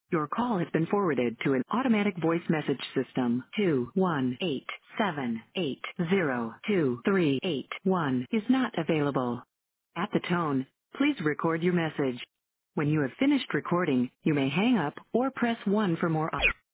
Your call has been forwarded to an automatic voice message system. 21878023881 is not available. At the tone, please record your message. When you have finished recording, you may hang up or press 1 for more options.